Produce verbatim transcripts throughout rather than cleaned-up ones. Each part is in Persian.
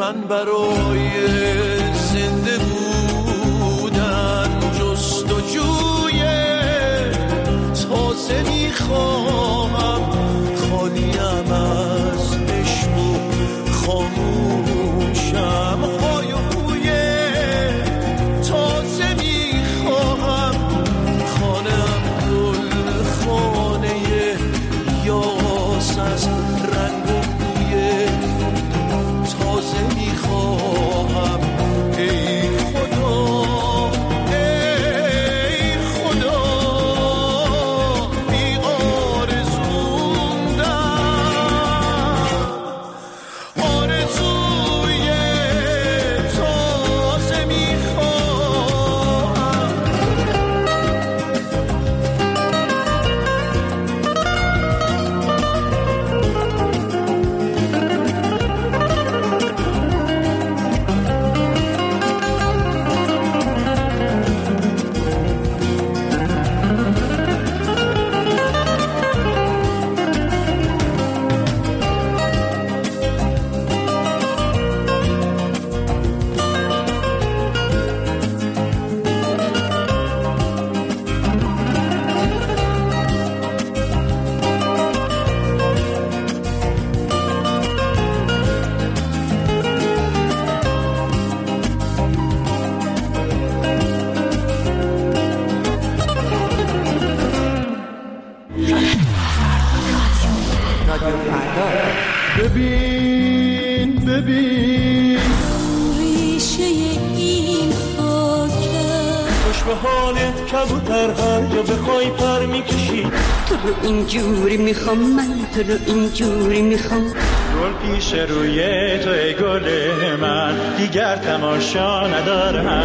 من برای زنده بودن جستجوی تازه میخواهم، خالیم از عشق و خاموشم های و بوی تازه میخواهم، خانم گل خانه یاس از رنگ و بوی تازه میخواهم. ای خدا ای خدا بی آرزوندم، آرزوی تازه میخواهم. ببین ببین ریشه این خاکه، خوش به حالت کبوتر هر جا بخوای پر میکشی. تو رو اینجوری میخوام، من تو رو اینجوری میخوام. گل پیش روی تو ای گل من، دیگر تماشا ندارم.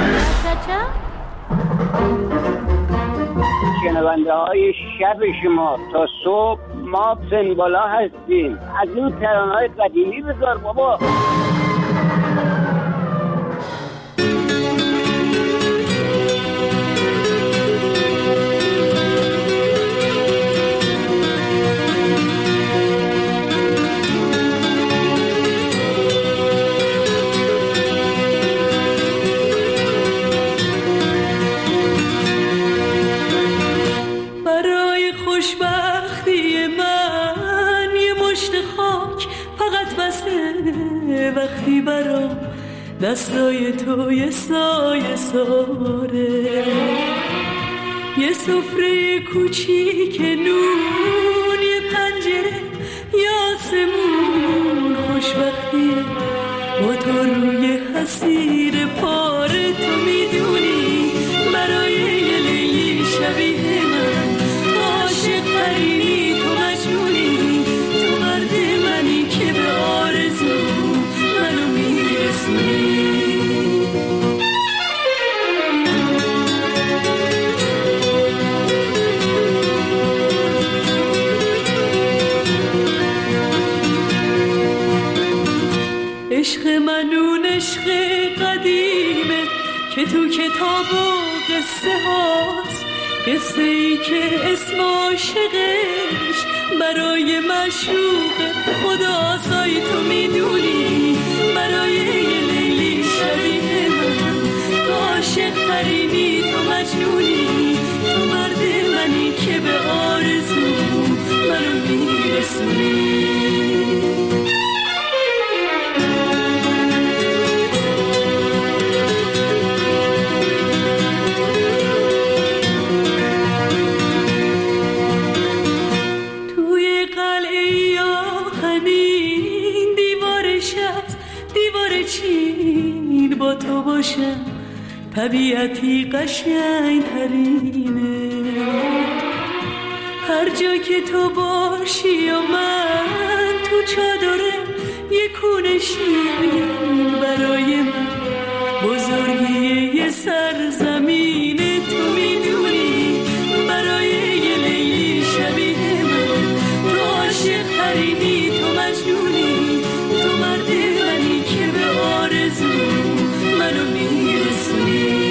شنونده های شب شما تا صبح ما سنبالا هستیم. از این ترانه های قدیمی بذار بابا. برای خوشبختی من یه مشت خاک فقط بسه، وقتی برام دستای تو یه سایه ساره، یه سفره کوچیک نون، یه پنجره یا آسمون. خوشبختی با تو روی حسیر پاره، تو میدونی برای یه لیلی شبیه من عاشق ترینی، تو مجنونی، تو مرد منی که به آرزو منو میرسونی. عشق من اون عشق قدیمه که تو کتاب و قصه هاست، قصه ای که اسم عاشقش برای معشوق خداست. تو میدونی برای یه لیلی شبیه من تو عاشق ترینی، تو مجنونی، تو مرد منی که به آرزو منو میرسونی. با تو باشم طبیعتی قشنگ ترینه، هر جا که تو باشی و من تو چادره یه کونه شیرین، برای من بزرگی یه سرزمینه. تو میدونی برای یه لیلی شبیه من تو عاشق ترینی، تو مجنونی، تو مرد منی که به آرزو منو میرسونی.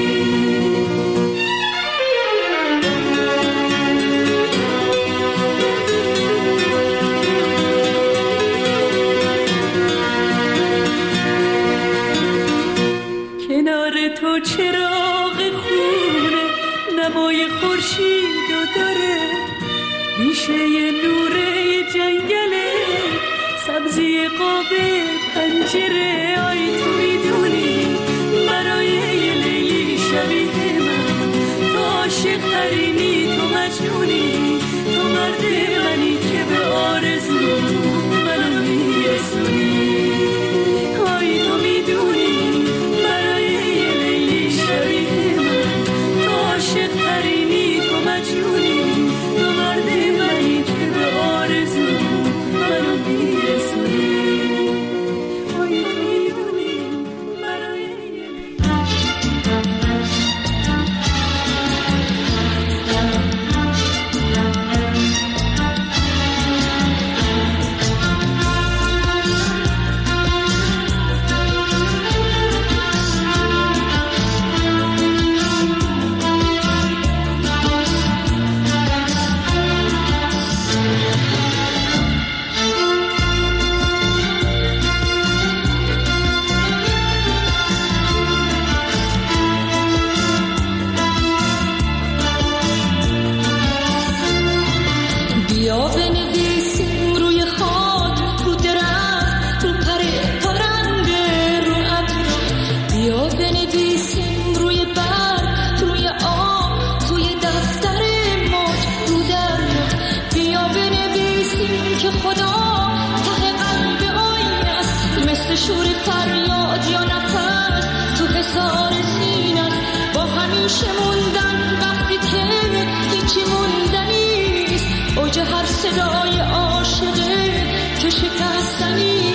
صدای عاشقه که شکستنی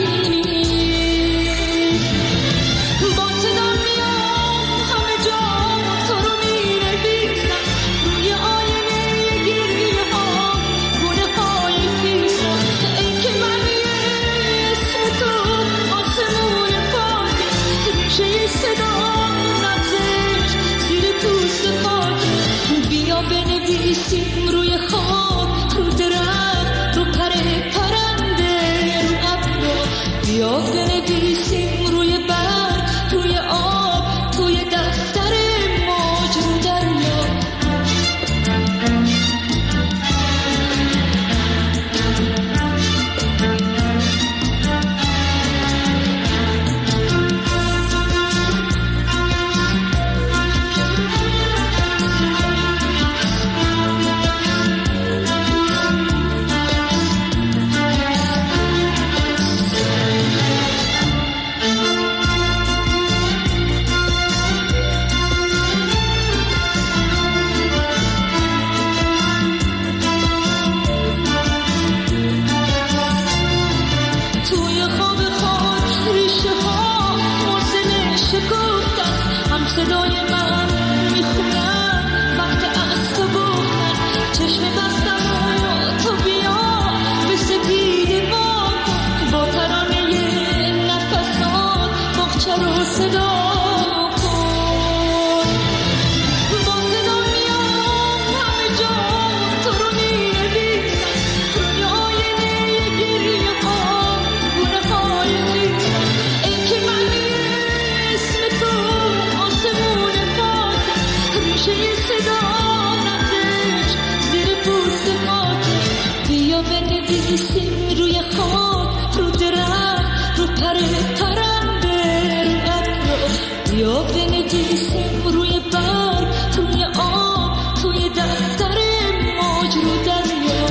نیست. با صدا میام همه جا تو رو می‌نویسم، روی آینه گریه ها گونه های خیسم. ای که من اسم تو آسمون پاک، ریشه صدا نبزش زیر پوست خاک. بیا بنویسیم روی خاک، رو درخت، رو پر پرنده، رو ابر. بیا بنویسیم روی برگ، روی آب، توی دفتر موج رو دریا. توی خواب خاک ریشه ها موزل شکفتن، هم صدای من میخونن وقت از تو گفتن. چشم بستم و تو بیا به سپیده واکن، با ترانه نفسات باغچه رو صدا کن. با صدا میام همه جا تو رو می‌نویسم، روی آینه گریه ها گونه های خیسم. ای که من اسم تو آسمون پاک، ریشه صدا نبزش زیر پوست خاک. بیا بنویسیم روی خاک، رو درخت، رو پر پرنده، رو ابر. بیا بنویسیم روی برگ، روی آب، توی دفتر موج رو دریا.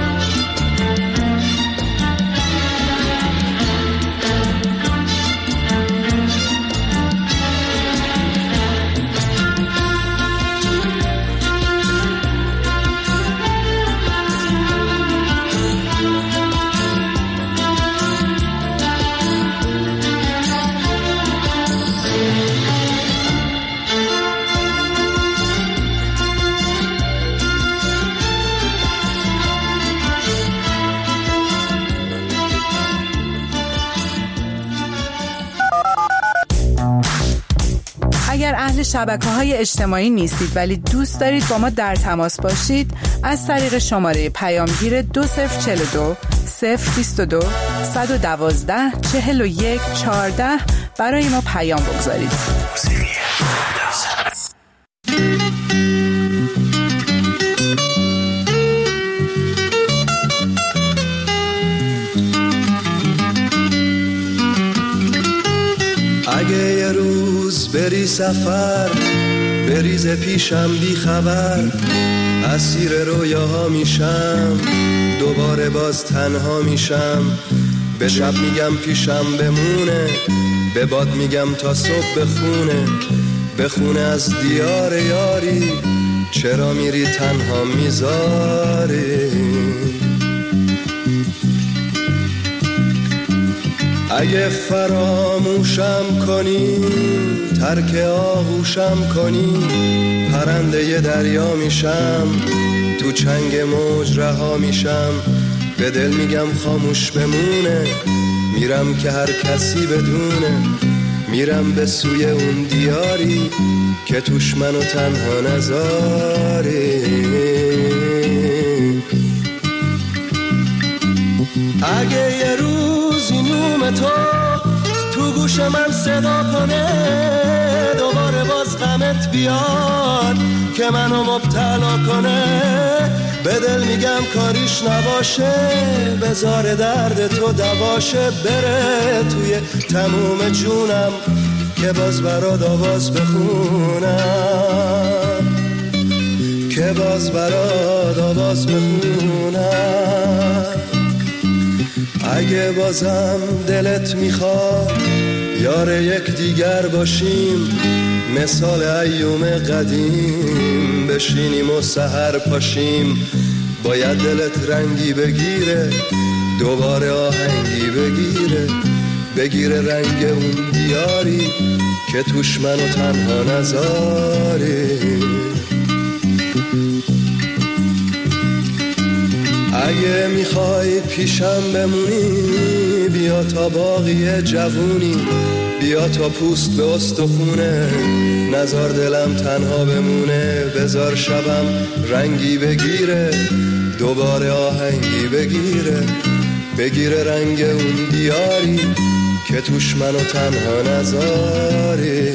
اگر اهل شبکه‌های اجتماعی نیستید ولی دوست دارید با ما در تماس باشید، از طریق شماره پیامگیر دو صفر چهل و دو صفر بیست و دو صد و دوازده چهل و یک چهارده برای ما پیام بگذارید. اگه یه روز بری سفر، بریز پیشم بی خبر، اسیر رویاها میشم، دوباره باز تنها میشم. به شب میگم پیشم بمونه، به باد میگم تا صبح بخونه، بخونه از دیار یاری، چرا میری تنها میذاری. اگه فراموشم کنی، ترک آغوشم کنی، پرنده ی دریا میشم، تو چنگ موج رها میشم. به دل میگم خاموش بمونه، میرم که هر کسی بدونه، میرم به سوی اون دیاری که توش منو تنها نذاری. اگه یه روزی نوم تو تو گوش من صدا کنه، دوباره باز غمت بیاد که منو مبتلا کنه، به دل میگم کاریش نباشه، بذار درد تو دواشه، بره توی تموم جونم که باز برات آواز بخونم، که باز برات آواز بخونم. اگه بازم دلت میخواد یار یک دیگر باشیم، مثال ایوم قدیم بشینیم و سحر پاشیم، باید دلت رنگی بگیره، دوباره آهنگی بگیره، بگیره رنگ اون دیاری که توش منو تنها نذاری. اگه میخوای پیشم بمونی بیا تا باقی جوونی، بیا تا پوست به استخونه، نزار دلم تنها بمونه، بزار شبم رنگی بگیره، دوباره آهنگی بگیره، بگیره رنگ اون دیاری که توش منو تنها نذاری.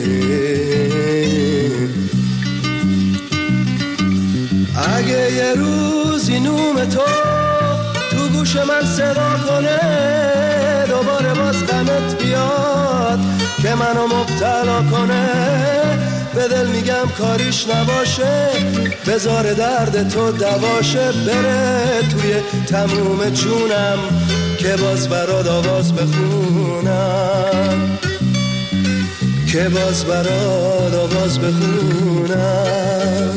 اگه یه روزی نوم تو تو گوش من صدا کنه، دوباره باز غمت بیاد که منو مبتلا کنه، به دل میگم کاریش نباشه، بذار درد تو دواشه، بره توی تموم جونم که باز برات آواز بخونم، که باز برات آواز بخونم.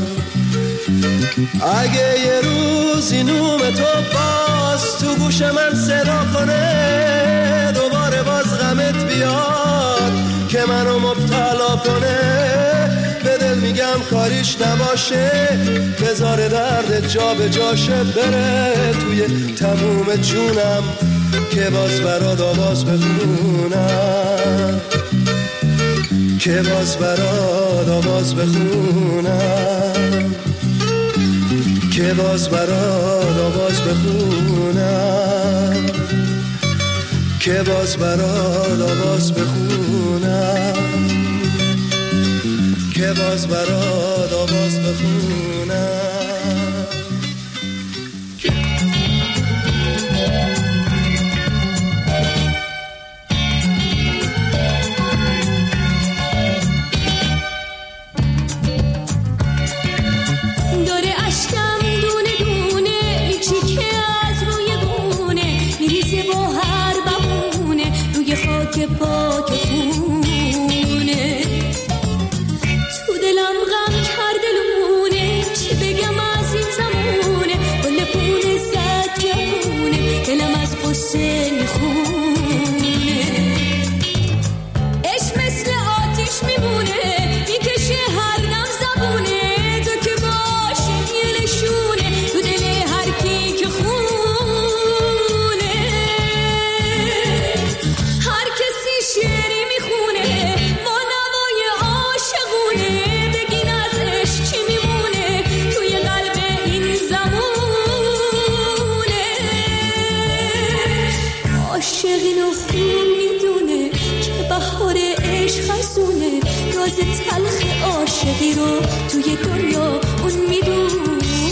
اگه یه روزی نوم تو باز تو گوش من صدا کنه، دوباره باز غمت بیاد که منو مبتلا کنه، به دل میگم کاریش نباشه، بذار درد جا به جاشه، بره توی تموم جونم که باز برات آواز بخونم، که باز برات آواز بخونم، که باز برات آواز بخونم، که باز برات آواز بخونم، که باز برات آواز بخونم. که پاک خونه تو دلم غم کرده لونه، چی بگم از این زمونه، گل پونه زد جوونه، دلم از قصه میخونه. عشق مثل آتیش میمونه، میکشه هر دم زبونه، تو که باشی یه نشونه تو دل هر کی که خونه. شعری میخونه با نوای عاشقونه، بگین ازش چی میمونه توی قلب این زمونه. عاشقین و خون میدونه که بهار عشق خزونه، راز تلخ عاشقی رو توی دنیا اون میدونه.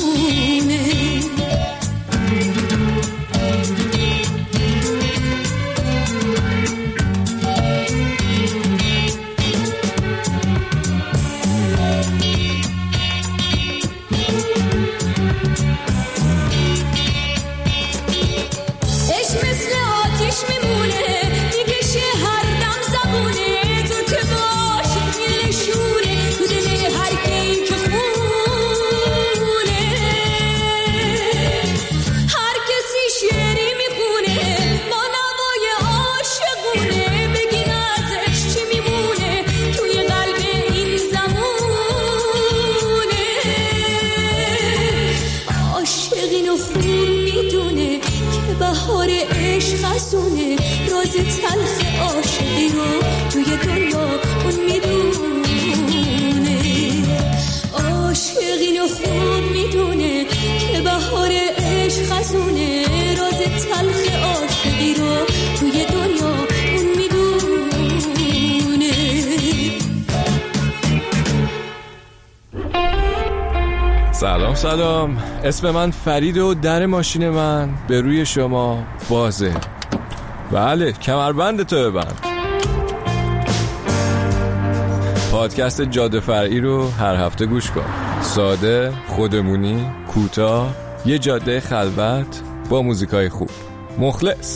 بهار عشق خزونه، راز تلخ عاشقی رو توی دنیا اون میدونه. عاشقین و خوب میدونه که بهار عشق خزونه، راز تلخ عاشقی رو توی دنیا اون میدونه. سلام سلام، اسم من فرید و در ماشین من به روی شما بازه. بله، کمربند تو ببند. پادکست جاده فرعی رو هر هفته گوش کن. ساده، خودمونی، کوتاه، یه جاده خلوت با موزیکای خوب. مخلص.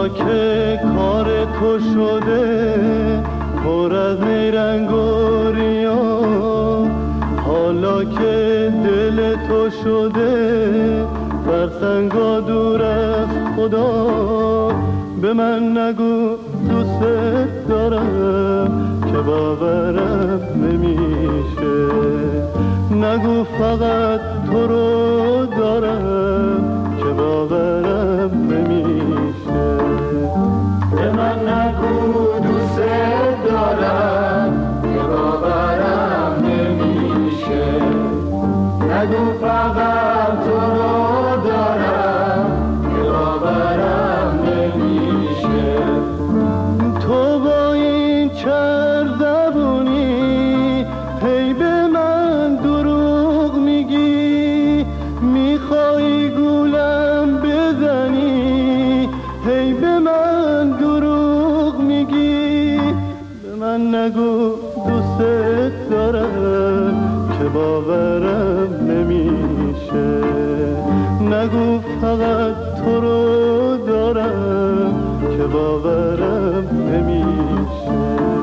حالا که کار تو شده پر از نیرنگ و ریا، حالا که دل تو شده فرسنگا دور از خدا، به من نگو دوست دارم که باورم نمیشه، نگو فقط تو رو دارم که باورم نمیشه، به من نگو دوست دارم که باورم نمیشه، نگو فقط تو رو دارم که باورم نمیشه. تو با این چر زبونی هی به من دروغ میگی، میخوای گولم بزنی هی به من دروغ میگی، به من نگو دوست دارم که باورم نمیشه، نگو فقط تو رو دارم که باورم نمیشه.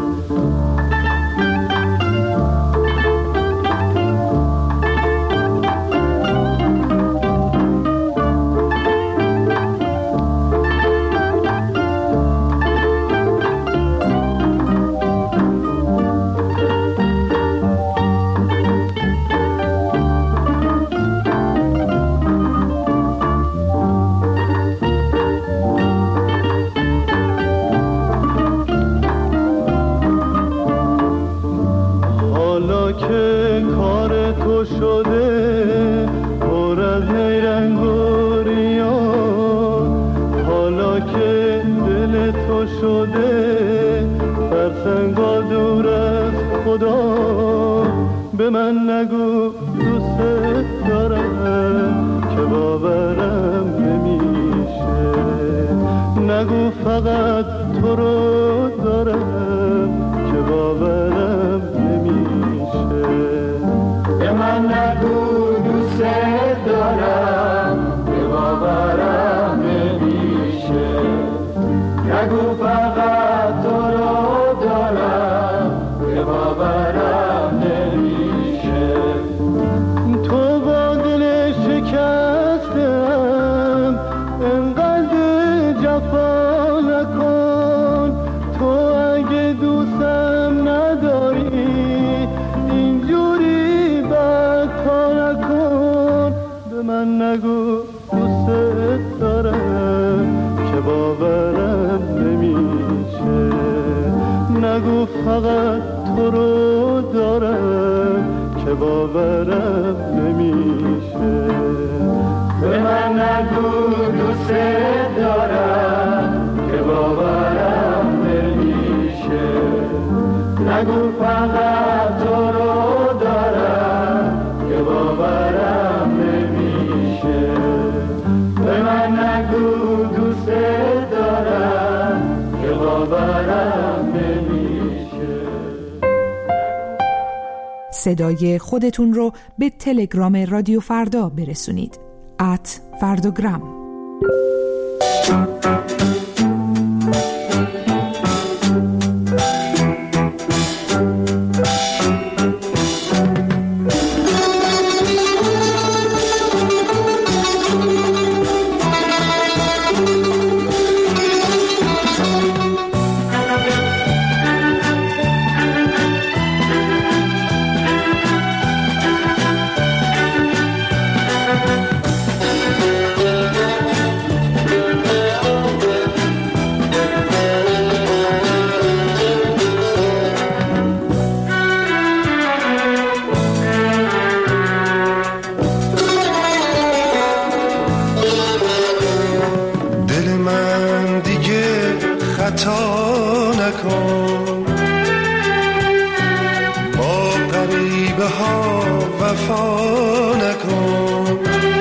که کار تو شده پر از نیرنگ و ریا، حالا که دل تو شده فرسنگا دور از خدا، به من نگو دوست دارم که باورم نمیشه، نگو فقط تو رو دارم که باورم نمیشه، به من نگو دوست دارم که باورم نمیشه، نگو فقط تو رو دارم که باورم نمیشه. تو با دل شکستم انقدر جفا نکن، تو اگه دوستم نداری اینجوری بدکا نکن، به من نگو دوست دارم که باورم نمیشه، نگو فقط تو رو دارم که باورم نمیشه، به من نگو دوست دارم که باورم نمیشه، نگو فقط تو رو دارم که باورم نمیشه، به من نگو دوست دارم که باورم نمیشه. صدای خودتون رو به تلگرام رادیو فردا برسونید ات فردوگرام. خطا نکن، با غریبه ها وفا نکن،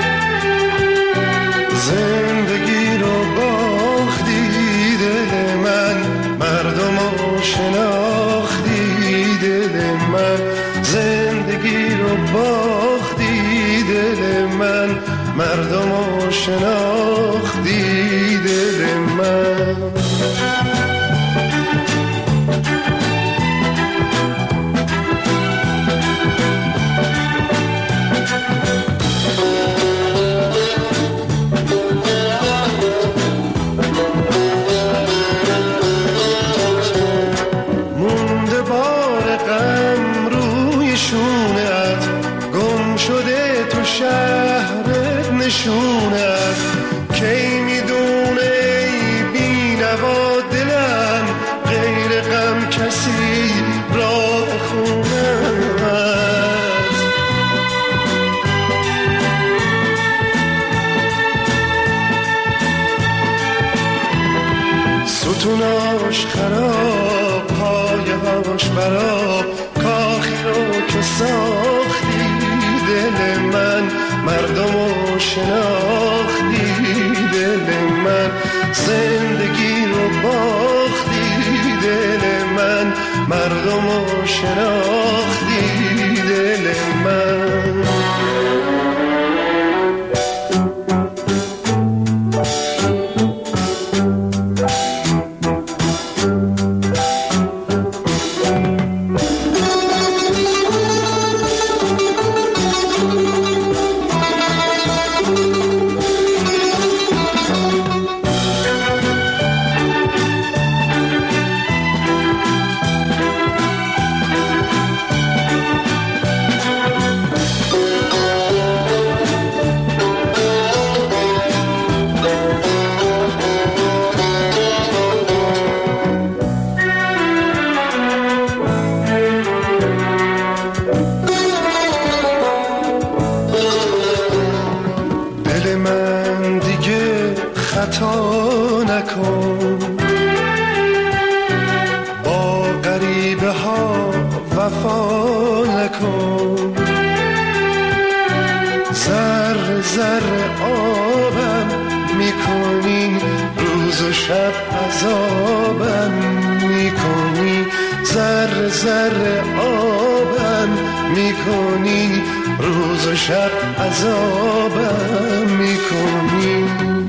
زندگی رو باختی دل من، مردم رو شناختی دل من، زندگی رو باختی دل من، مردم رو شناختی دل من. نشونت کی میدونه ای بی نوا دلم غیر غم کسی راه خونت ستوناش خراب پایهاش براب کاخی رو که ساختی دل من مردمو شناختی دل من زندگی رو باختی دل من مردمو شناختی دل من خطا نکن با غریبه ها وفا نکن ذره ذره آبم میکنی روز و شب عذابم میکنی ذره ذره آبم میکنی روز و شب عذابم میکنی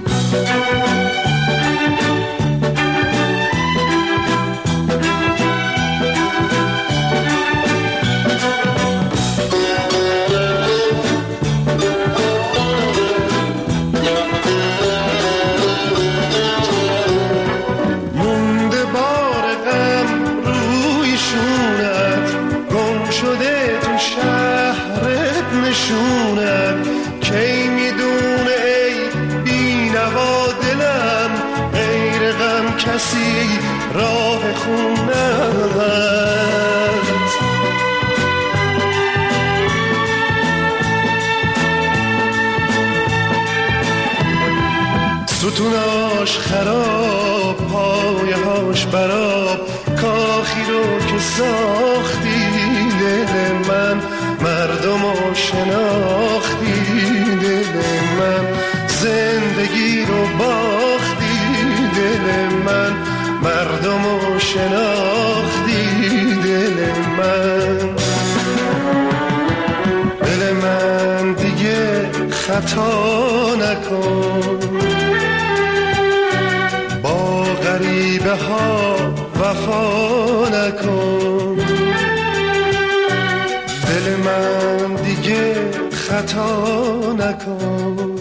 مونده بار غم روی شونت گم شده تو شهرت نشونت کی میدونه ای بی نوا دلم غیر غم کسی راه خونت ستوناش خراب پایهاش براب کاخی رو که ساختی دل من مردمو شناختی دل من زندگی رو باختی دل من مردمو شناختی دل من دل من دیگه خطا نکن با غریبه ها وفا نکن دل من دیگه خطا نکن